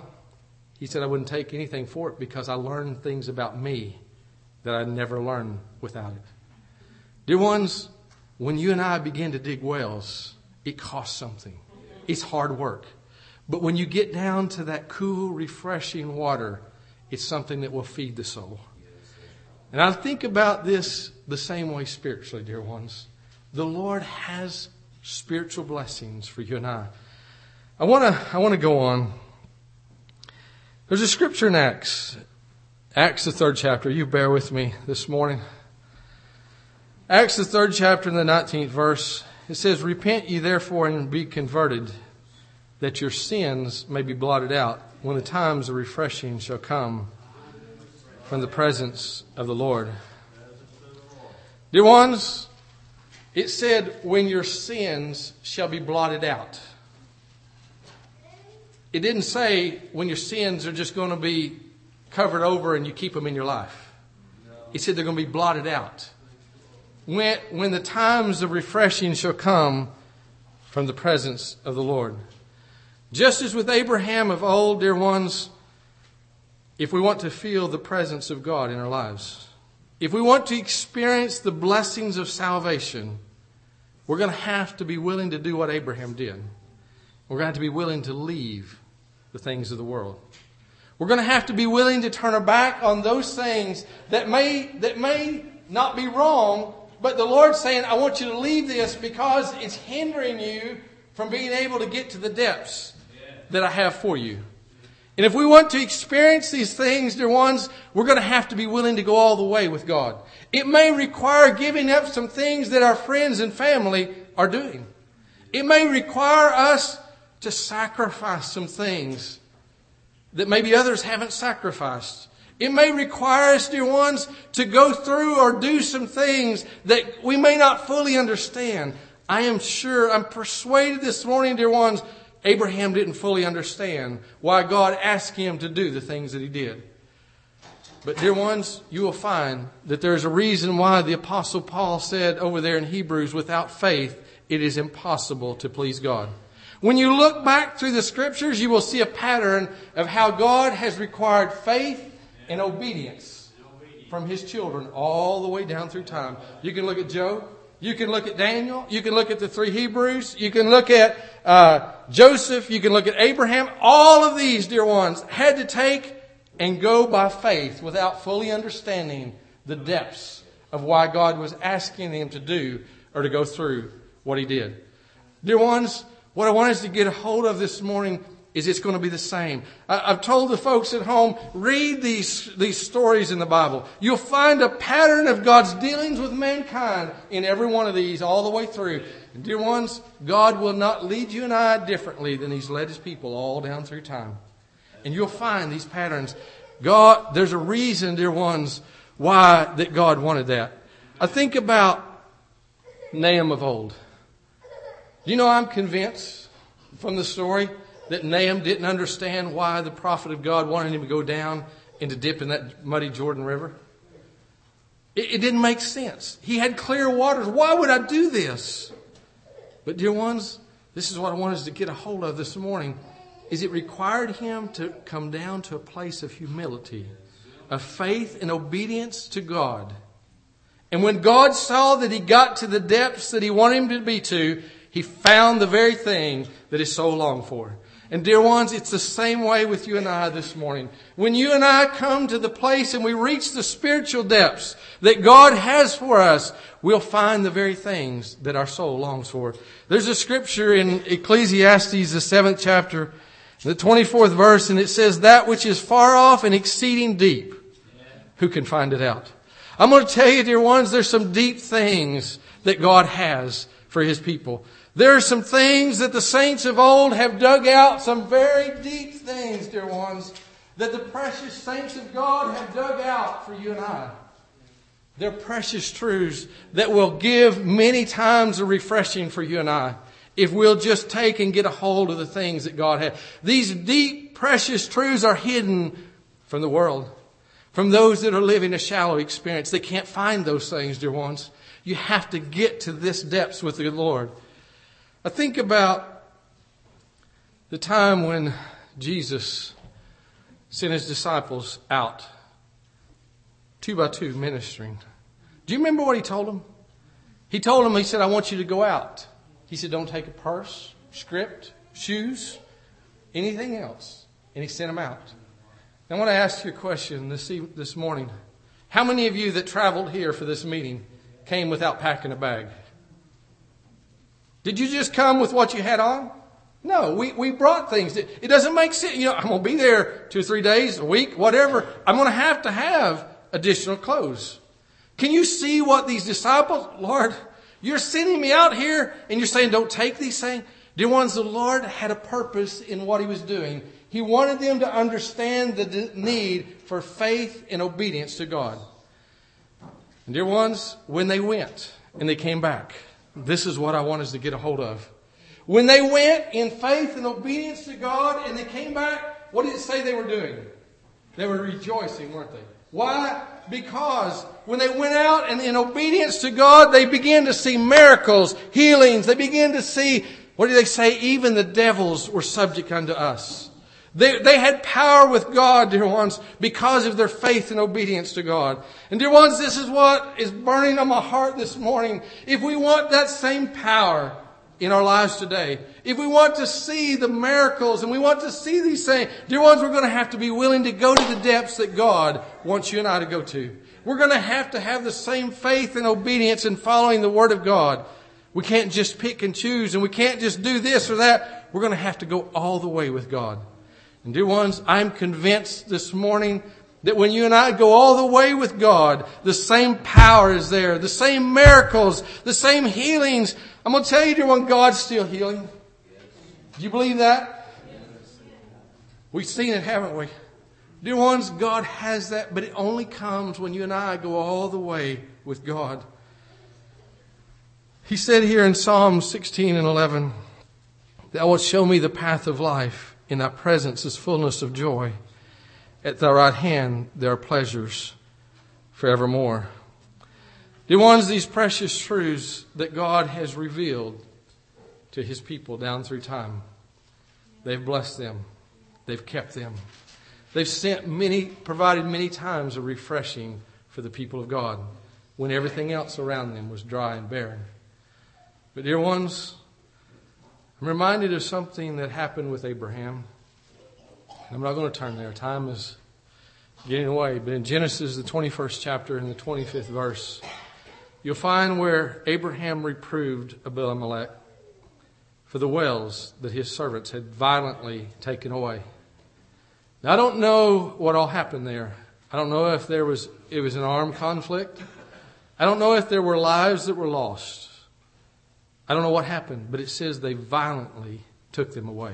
I wouldn't take anything for it because I learned things about me that I'd never learned without it. Dear ones, when you and I begin to dig wells, it costs something. It's hard work. But when you get down to that cool, refreshing water, it's something that will feed the soul. And I think about this the same way spiritually, dear ones. The Lord has spiritual blessings for you and I. I want to go on. There's a scripture in Acts the 3rd chapter. You bear with me this morning. Acts the 3rd chapter and the 19th verse. It says, repent ye therefore and be converted, that your sins may be blotted out when the times of refreshing shall come from the presence of the Lord. Dear ones, it said, when your sins shall be blotted out. It didn't say when your sins are just going to be covered over and you keep them in your life. It said they're going to be blotted out. When the times of refreshing shall come from the presence of the Lord. Just as with Abraham of old, dear ones, if we want to feel the presence of God in our lives, if we want to experience the blessings of salvation, we're going to have to be willing to do what Abraham did. We're going to have to be willing to leave the things of the world. We're going to have to be willing to turn our back on those things that may not be wrong, but the Lord's saying, I want you to leave this because it's hindering you from being able to get to the depths that I have for you. And if we want to experience these things, dear ones, we're going to have to be willing to go all the way with God. It may require giving up some things that our friends and family are doing. It may require us to sacrifice some things that maybe others haven't sacrificed. It may require us, dear ones, to go through or do some things that we may not fully understand. I'm persuaded this morning, dear ones, Abraham didn't fully understand why God asked him to do the things that he did. But dear ones, you will find that there's a reason why the Apostle Paul said over there in Hebrews, without faith, it is impossible to please God. When you look back through the Scriptures, you will see a pattern of how God has required faith and obedience from His children all the way down through time. You can look at Job. You can look at Daniel. You can look at the 3 Hebrews. You can look at Joseph. You can look at Abraham. All of these, dear ones, had to take and go by faith without fully understanding the depths of why God was asking them to do or to go through what He did. Dear ones, what I want us to get a hold of this morning is it's going to be the same. I've told the folks at home, read these stories in the Bible. You'll find a pattern of God's dealings with mankind in every one of these all the way through. And dear ones, God will not lead you and I differently than He's led His people all down through time. And you'll find these patterns. There's a reason, dear ones, why that God wanted that. I think about Nahum of old. You know, I'm convinced from the story that Nahum didn't understand why the prophet of God wanted him to go down and to dip in that muddy Jordan River. It didn't make sense. He had clear waters. Why would I do this? But dear ones, this is what I want us to get a hold of this morning, is it required him to come down to a place of humility, of faith and obedience to God. And when God saw that he got to the depths that He wanted him to be to, He found the very thing that his soul longed for. And dear ones, it's the same way with you and I this morning. When you and I come to the place and we reach the spiritual depths that God has for us, we'll find the very things that our soul longs for. There's a scripture in Ecclesiastes, the 7th chapter, the 24th verse, and it says, that which is far off and exceeding deep, who can find it out? I'm going to tell you, dear ones, there's some deep things that God has for His people. There are some things that the saints of old have dug out, some very deep things, dear ones, that the precious saints of God have dug out for you and I. They're precious truths that will give many times a refreshing for you and I if we'll just take and get a hold of the things that God has. These deep, precious truths are hidden from the world, from those that are living a shallow experience. They can't find those things, dear ones. You have to get to this depths with the Lord. I think about the time when Jesus sent His disciples out, 2 by 2, ministering. Do you remember what He told them? He told them, He said, I want you to go out. He said, don't take a purse, script, shoes, anything else. And He sent them out. I want to ask you a question this morning. How many of you that traveled here for this meeting came without packing a bag? Did you just come with what you had on? No, we brought things. It doesn't make sense. You know, I'm going to be there 2 or 3 days, a week, whatever. I'm going to have additional clothes. Can you see what these disciples, Lord, you're sending me out here and you're saying don't take these things? Dear ones, the Lord had a purpose in what He was doing. He wanted them to understand the need for faith and obedience to God. And dear ones, when they went and they came back, this is what I want us to get a hold of. When they went in faith and obedience to God and they came back, what did it say they were doing? They were rejoicing, weren't they? Why? Because when they went out and in obedience to God, they began to see miracles, healings. They began to see, what do they say? Even the devils were subject unto us. They had power with God, dear ones, because of their faith and obedience to God. And dear ones, this is what is burning on my heart this morning. If we want that same power in our lives today, if we want to see the miracles and we want to see these things, dear ones, we're going to have to be willing to go to the depths that God wants you and I to go to. We're going to have the same faith and obedience in following the Word of God. We can't just pick and choose, and we can't just do this or that. We're going to have to go all the way with God. And dear ones, I'm convinced this morning that when you and I go all the way with God, the same power is there, the same miracles, the same healings. I'm going to tell you, dear one, God's still healing. Do you believe that? We've seen it, haven't we? Dear ones, God has that, but it only comes when you and I go all the way with God. He said here in Psalm 16 and 11, Thou wilt show me the path of life. In thy presence is fullness of joy. At thy right hand there are pleasures forevermore. Dear ones, these precious truths that God has revealed to His people down through time, they've blessed them. They've kept them. They've provided many times of refreshing for the people of God when everything else around them was dry and barren. But dear ones, I'm reminded of something that happened with Abraham. I'm not going to turn there. Time is getting away. But in Genesis, the 21st chapter and the 25th verse, you'll find where Abraham reproved Abimelech for the wells that his servants had violently taken away. Now, I don't know what all happened there. I don't know if it was an armed conflict. I don't know if there were lives that were lost. I don't know what happened, but it says they violently took them away.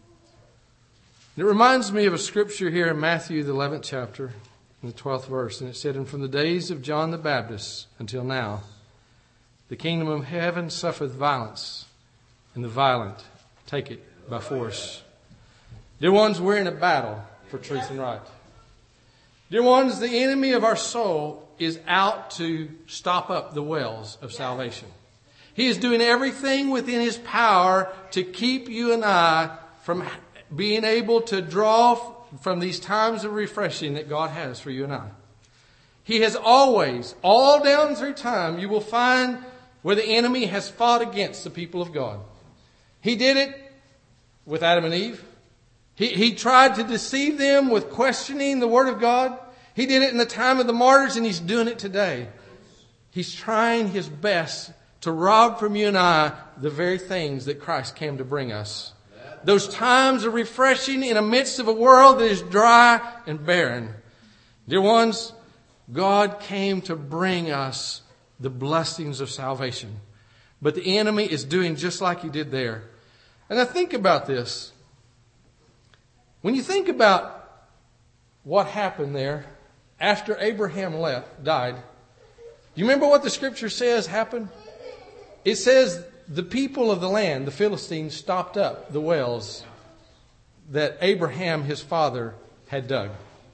And it reminds me of a scripture here in Matthew, the 11th chapter, in the 12th verse. And it said, And from the days of John the Baptist until now, the kingdom of heaven suffereth violence, and the violent take it by force. Dear ones, we're in a battle for truth and right. Dear ones, the enemy of our soul is out to stop up the wells of salvation. He is doing everything within his power to keep you and I from being able to draw from these times of refreshing that God has for you and I. He has always, all down through time, you will find where the enemy has fought against the people of God. He did it with Adam and Eve. He tried to deceive them with questioning the Word of God. He did it in the time of the martyrs, and he's doing it today. He's trying his best to rob from you and I the very things that Christ came to bring us. Those times of refreshing in the midst of a world that is dry and barren. Dear ones, God came to bring us the blessings of salvation. But the enemy is doing just like he did there. And I think about this. When you think about what happened there after Abraham died, do you remember what the scripture says happened? It says the people of the land, the Philistines, stopped up the wells that Abraham, his father, had dug.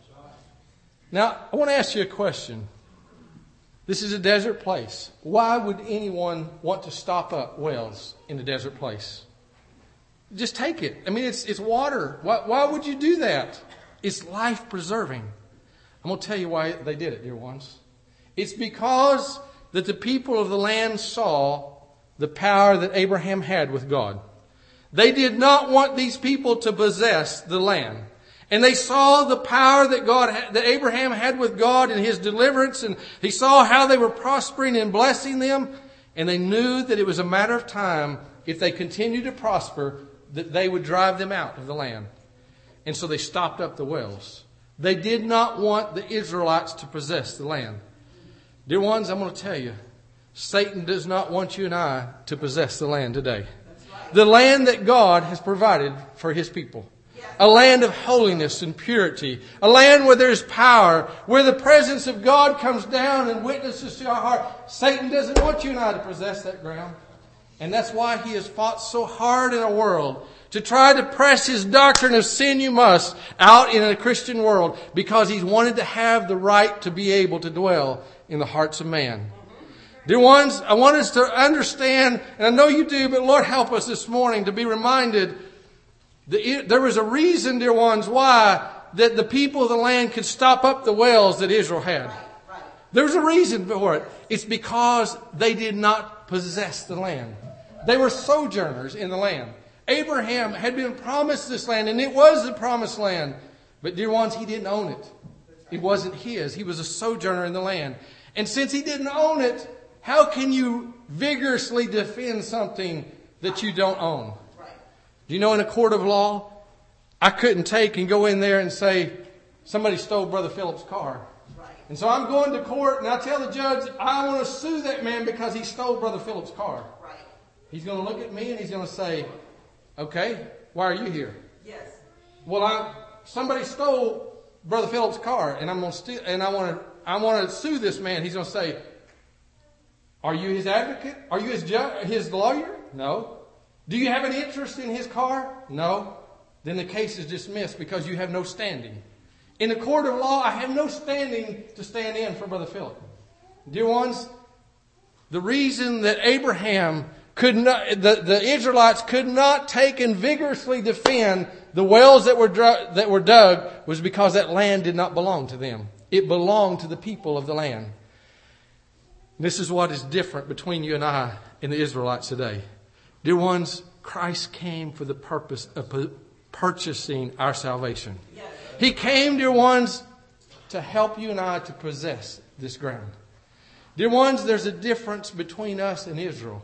Now, I want to ask you a question. This is a desert place. Why would anyone want to stop up wells in a desert place? Just take it. I mean, it's water. Why would you do that? It's life preserving. I'm going to tell you why they did it, dear ones. It's because that the people of the land saw the power that Abraham had with God. They did not want these people to possess the land. And they saw the power that Abraham had with God and his deliverance. And he saw how they were prospering and blessing them. And they knew that it was a matter of time, if they continued to prosper, that they would drive them out of the land. And so they stopped up the wells. They did not want the Israelites to possess the land. Dear ones, I'm going to tell you, Satan does not want you and I to possess the land today. The land that God has provided for His people. A land of holiness and purity. A land where there's power. Where the presence of God comes down and witnesses to our heart. Satan doesn't want you and I to possess that ground. And that's why he has fought so hard in our world to try to press his doctrine of sin you must out in a Christian world, because he's wanted to have the right to be able to dwell in the hearts of man. Dear ones, I want us to understand, and I know you do, but Lord help us this morning to be reminded that there was a reason, dear ones, why that the people of the land could stop up the wells that Israel had. There's a reason for it. It's because they did not possess the land. They were sojourners in the land. Abraham had been promised this land, and it was the promised land. But dear ones, he didn't own it. It wasn't his. He was a sojourner in the land. And since he didn't own it, how can you vigorously defend something that you don't own? Do you know, in a court of law, I couldn't take and go in there and say, somebody stole Brother Philip's car. And so I'm going to court and I tell the judge, I want to sue that man because he stole Brother Philip's car. He's going to look at me and he's going to say, okay, why are you here? Yes. Well, somebody stole Brother Philip's car, and I want to sue this man. He's going to say, are you his advocate? Are you his lawyer? No. Do you have an interest in his car? No. Then the case is dismissed because you have no standing. In the court of law, I have no standing to stand in for Brother Philip. Dear ones, the reason that Abraham could not, the Israelites could not take and vigorously defend the wells that were dug was because that land did not belong to them. It belonged to the people of the land. This is what is different between you and I and the Israelites today. Dear ones, Christ came for the purpose of purchasing our salvation. He came, dear ones, to help you and I to possess this ground. Dear ones, there's a difference between us and Israel.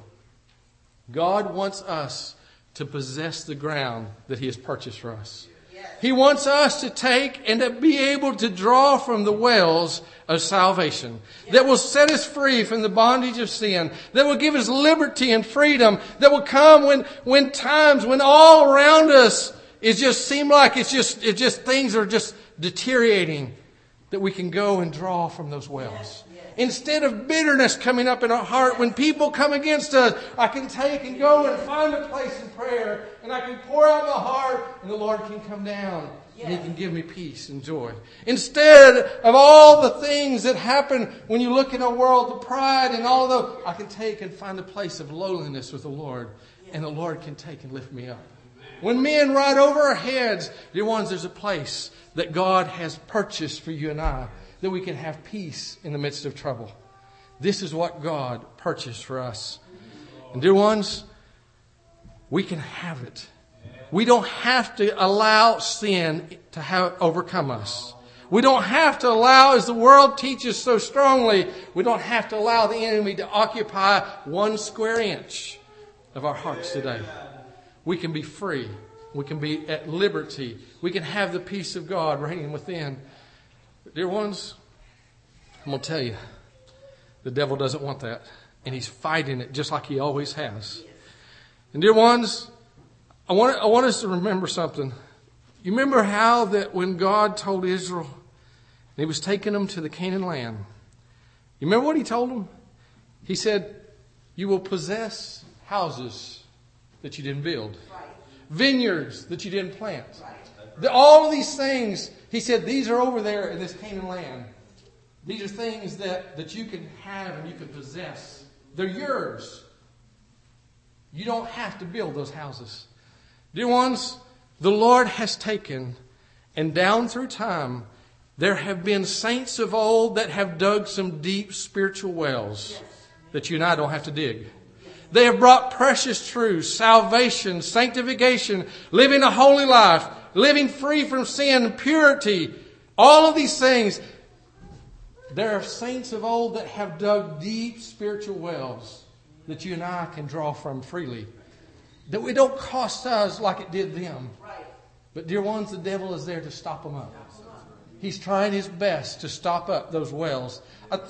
God wants us to possess the ground that He has purchased for us. He wants us to take and to be able to draw from the wells of salvation that will set us free from the bondage of sin, that will give us liberty and freedom, that will come when times when all around us it just seem like it's just things are just deteriorating, that we can go and draw from those wells. Instead of bitterness coming up in our heart, when people come against us, I can take and go and find a place in prayer, and I can pour out my heart, and the Lord can come down, and He can give me peace and joy. Instead of all the things that happen when you look in our world, the pride and all of those, I can take and find a place of lowliness with the Lord, and the Lord can take and lift me up. When men ride over our heads, dear ones, there's a place that God has purchased for you and I, that we can have peace in the midst of trouble. This is what God purchased for us. And dear ones, we can have it. We don't have to allow sin to overcome us. We don't have to allow, as the world teaches so strongly, we don't have to allow the enemy to occupy 1 square inch of our hearts today. We can be free. We can be at liberty. We can have the peace of God reigning within. But dear ones, I'm going to tell you, the devil doesn't want that. And he's fighting it just like he always has. And dear ones, I want us to remember something. You remember how that when God told Israel, and He was taking them to the Canaan land, you remember what He told them? He said, you will possess houses that you didn't build. Vineyards that you didn't plant. All of these things, He said, these are over there in this Canaan land. These are things that you can have and you can possess. They're yours. You don't have to build those houses. Dear ones, the Lord has taken, and down through time, there have been saints of old that have dug some deep spiritual wells that you and I don't have to dig. They have brought precious truths, salvation, sanctification, living a holy life, living free from sin, purity, all of these things. There are saints of old that have dug deep spiritual wells that you and I can draw from freely. That it don't cost us like it did them. But dear ones, the devil is there to stop them up. He's trying his best to stop up those wells.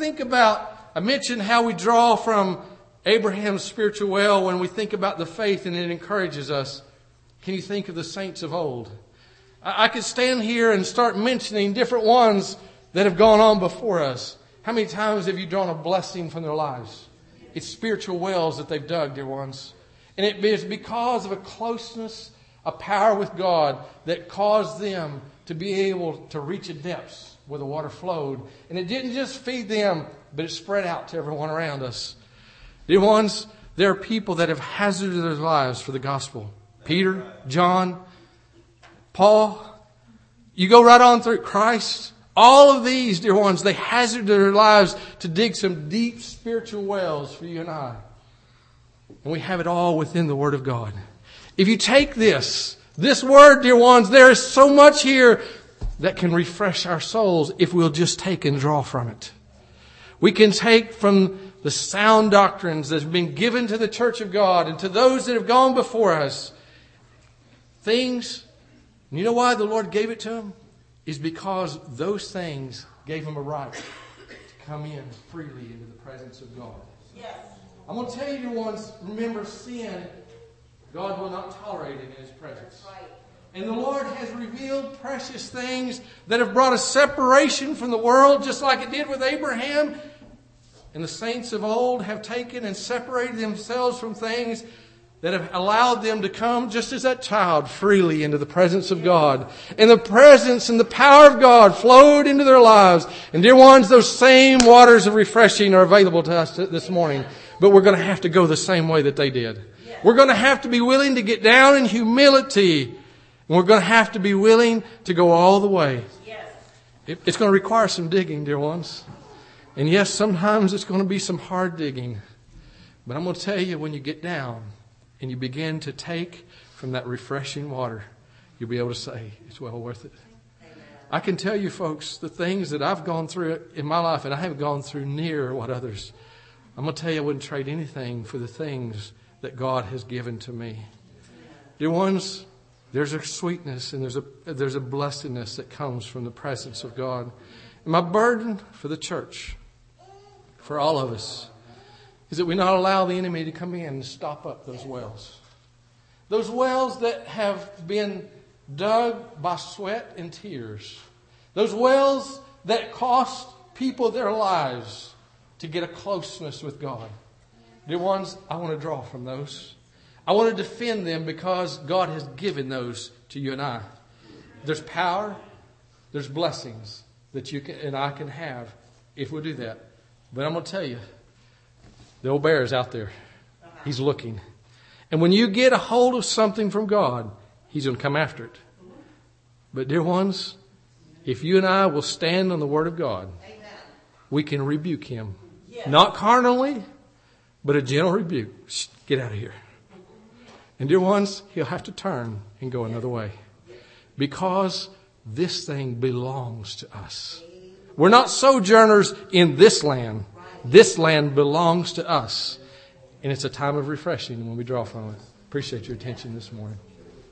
I mentioned how we draw from Abraham's spiritual well when we think about the faith and it encourages us. Can you think of the saints of old? I could stand here and start mentioning different ones that have gone on before us. How many times have you drawn a blessing from their lives? It's spiritual wells that they've dug, dear ones. And it is because of a closeness, a power with God that caused them to be able to reach a depth where the water flowed. And it didn't just feed them, but it spread out to everyone around us. Dear ones, there are people that have hazarded their lives for the gospel. Peter, John, Paul, you go right on through Christ. All of these, dear ones, they hazarded their lives to dig some deep spiritual wells for you and I. And we have it all within the Word of God. If you take this Word, dear ones, there is so much here that can refresh our souls if we'll just take and draw from it. We can take from the sound doctrines that have been given to the church of God and to those that have gone before us. Things, and you know why the Lord gave it to them? Is because those things gave them a right to come in freely into the presence of God. Yes. I'm going to tell you, dear ones, remember sin, God will not tolerate it in His presence. Right. And the Lord has revealed precious things that have brought a separation from the world, just like it did with Abraham. And the saints of old have taken and separated themselves from things that have allowed them to come just as that child freely into the presence of God. And the presence and the power of God flowed into their lives. And dear ones, those same waters of refreshing are available to us this morning. But we're going to have to go the same way that they did. We're going to have to be willing to get down in humility. And we're going to have to be willing to go all the way. It's going to require some digging, dear ones. And yes, sometimes it's going to be some hard digging. But I'm going to tell you, when you get down and you begin to take from that refreshing water, you'll be able to say, it's well worth it. Amen. I can tell you, folks, the things that I've gone through in my life, and I haven't gone through near what others. I'm going to tell you, I wouldn't trade anything for the things that God has given to me. Dear ones, there's a sweetness and there's a blessedness that comes from the presence of God. And my burden for the church, for all of us, is that we not allow the enemy to come in and stop up those wells. Those wells that have been dug by sweat and tears. Those wells that cost people their lives to get a closeness with God. Dear ones, I want to draw from those. I want to defend them because God has given those to you and I. There's power, there's blessings that you can, and I can have if we do that. But I'm going to tell you, the old bear is out there. He's looking. And when you get a hold of something from God, He's going to come after it. But dear ones, if you and I will stand on the Word of God, we can rebuke him. Not carnally, but a gentle rebuke. Shh, get out of here. And dear ones, he'll have to turn and go another way. Because this thing belongs to us. We're not sojourners in this land. This land belongs to us. And it's a time of refreshing when we draw from it. Appreciate your attention this morning.